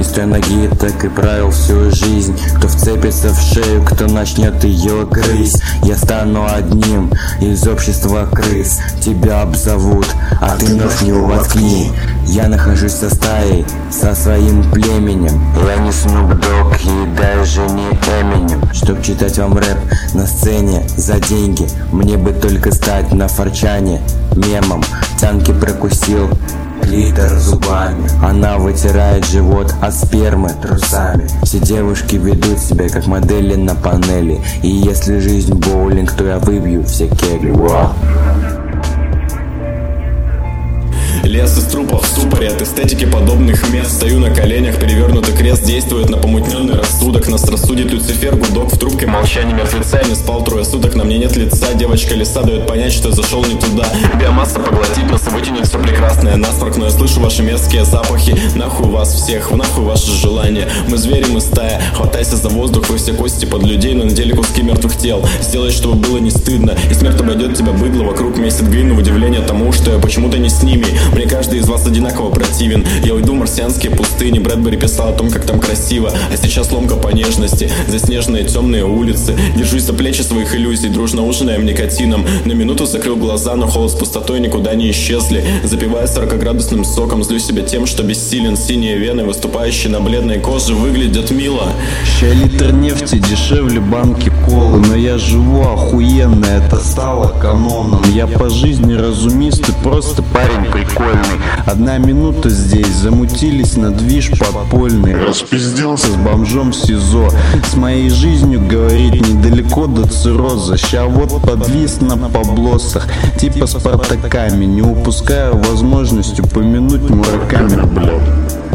с той ноги так и правил всю жизнь. Кто вцепится в шею, кто начнет ее грызть. Я стану одним из общества крыс. Тебя обзовут, а ты нож не воткни. Я нахожусь со стаей, со своим племенем. Я не Snoop Dogg и даже не Eminem. Чтоб читать вам рэп на сцене за деньги, мне бы только стать на форчане мемом. Тянки прокусил клитор зубами. Она вытирает живот от спермы трусами. Все девушки ведут себя как модели на панели. И если жизнь боулинг, то я выбью все кегли. Лес из трупов в ступоре от эстетики подобных мест. Стою на коленях, перевернутый крест действует на помутненный рассудок. Нас рассудит Люцифер, гудок в трубке, молчание мертвеца. Я не спал 3 суток, на мне нет лица. Девочка лиса дает понять, что зашел не туда. Биомасса поглотит нас и вытянет все прекрасное насморк. Но я слышу ваши мерзкие запахи. Нахуй вас всех, нахуй ваши желания. Мы звери, мы стая, хватайся за воздух. Вы все кости под людей, но на деле куски мертвых тел. Сделай, чтобы было не стыдно, и смерть обойдет тебя быдло. Вокруг месяц глину в удивление тому, что я почему-то не с ними. Мне каждый из вас одинаково противен. Я уйду в марсианские пустыни. Брэдбери писал о том, как там красиво. А сейчас ломка по нежности. Заснеженные темные улицы. Держусь за плечи своих иллюзий, дружно ужинаем никотином. На минуту закрыл глаза, но холод с пустотой никуда не исчезли. Запивая 40-градусным соком, злю себя тем, что бессилен. Синие вены, выступающие на бледной коже, выглядят мило. Ща литр нефти дешевле банки колы. Но я живу охуенно, это стало каноном. Я по жизни разумист и просто парень прикольный. 1 минута здесь, замутились на движ подпольный. Распизделся с бомжом в СИЗО. С моей жизнью, говорит, недалеко до цирроза. Ща вот подвис на поблосах, типа Спартаками. Не упускаю возможность упомянуть Мураками, блядь.